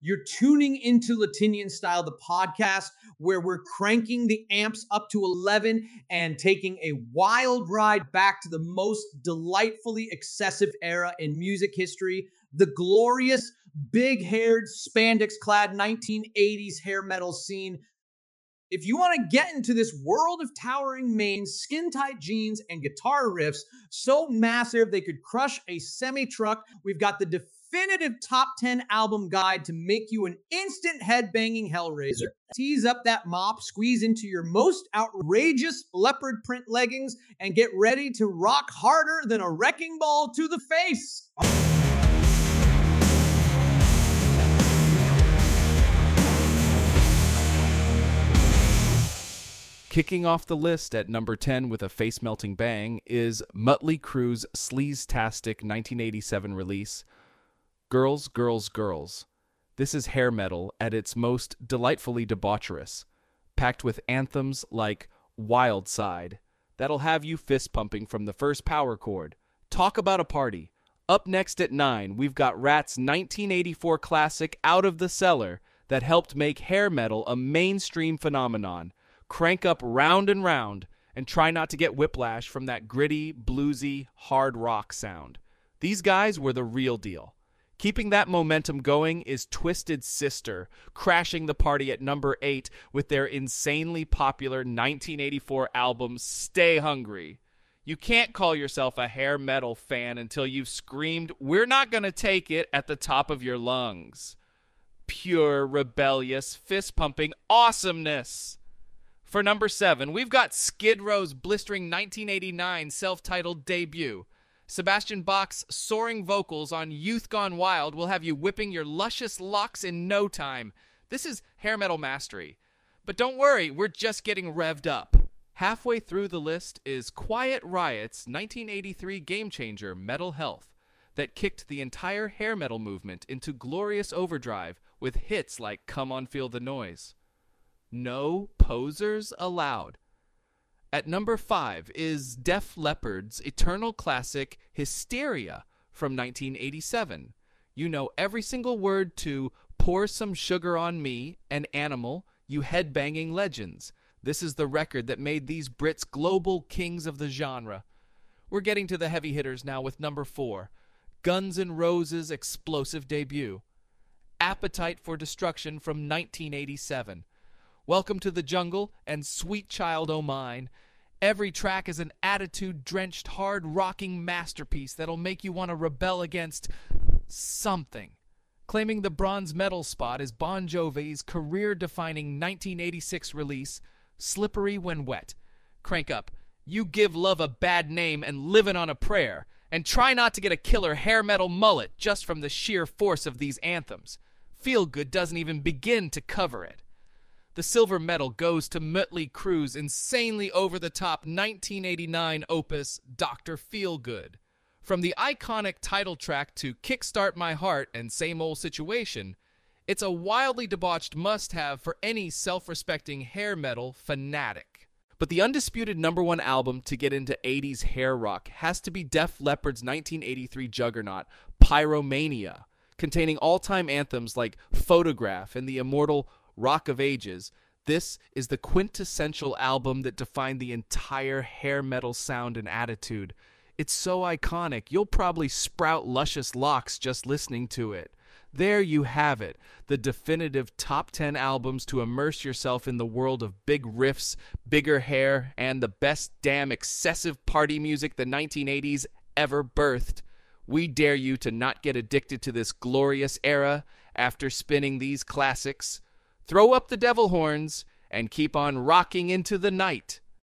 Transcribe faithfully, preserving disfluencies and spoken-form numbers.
You're tuning into Latinian Style, the podcast where we're cranking the amps up to eleven and taking a wild ride back to the most delightfully excessive era in music history, the glorious, big-haired, spandex-clad nineteen eighties hair metal scene. If you want to get into this world of towering manes, skin-tight jeans, and guitar riffs so massive they could crush a semi-truck, we've got the definitive top ten album guide to make you an instant headbanging hellraiser. Tease up that mop, squeeze into your most outrageous leopard print leggings, and get ready to rock harder than a wrecking ball to the face. Kicking off the list at number ten with a face-melting bang is Mötley Crüe's sleaze-tastic nineteen eighty-seven release, Girls, Girls, Girls. This is hair metal at its most delightfully debaucherous, packed with anthems like Wild Side, that'll have you fist-pumping from the first power chord. Talk about a party. Up next at nine, we've got Ratt's nineteen eighty-four classic Out of the Cellar that helped make hair metal a mainstream phenomenon. Crank up Round and Round and try not to get whiplash from that gritty, bluesy, hard rock sound. These guys were the real deal. Keeping that momentum going is Twisted Sister, crashing the party at number eight with their insanely popular nineteen eighty-four album Stay Hungry. You can't call yourself a hair metal fan until you've screamed, "We're not gonna take it," at the top of your lungs. Pure, rebellious, fist-pumping awesomeness. For number seven, we've got Skid Row's blistering nineteen eighty-nine self-titled debut. Sebastian Bach's soaring vocals on Youth Gone Wild will have you whipping your luscious locks in no time. This is hair metal mastery. But don't worry, we're just getting revved up. Halfway through the list is Quiet Riot's nineteen eighty-three game changer, Metal Health, that kicked the entire hair metal movement into glorious overdrive with hits like Come On Feel the Noise. No posers allowed. At number five is Def Leppard's eternal classic Hysteria from nineteen eighty-seven. You know every single word to Pour Some Sugar on Me and Animal, you headbanging legends. This is the record that made these Brits global kings of the genre. We're getting to the heavy hitters now with number four, Guns N' Roses' explosive debut, Appetite for Destruction from nineteen eighty-seven. Welcome to the Jungle and Sweet Child O' Mine. Every track is an attitude-drenched, hard-rocking masterpiece that'll make you want to rebel against something. Claiming the bronze medal spot is Bon Jovi's career-defining nineteen eighty-six release, Slippery When Wet. Crank up. You give love a bad name and live it on a prayer, and try not to get a killer hair metal mullet just from the sheer force of these anthems. Feel Good doesn't even begin to cover it. The silver medal goes to Mötley Crüe's insanely over-the-top nineteen eighty-nine opus, Doctor Feelgood. From the iconic title track to Kickstart My Heart and Same Old Situation, it's a wildly debauched must-have for any self-respecting hair metal fanatic. But the undisputed number one album to get into eighties hair rock has to be Def Leppard's nineteen eighty-three juggernaut, Pyromania, containing all-time anthems like Photograph and the immortal Rock of Ages. This is the quintessential album that defined the entire hair metal sound and attitude. It's so iconic, you'll probably sprout luscious locks just listening to it. There you have it, the definitive top ten albums to immerse yourself in the world of big riffs, bigger hair, and the best damn excessive party music the nineteen eighties ever birthed. We dare you to not get addicted to this glorious era after spinning these classics. Throw up the devil horns and keep on rocking into the night.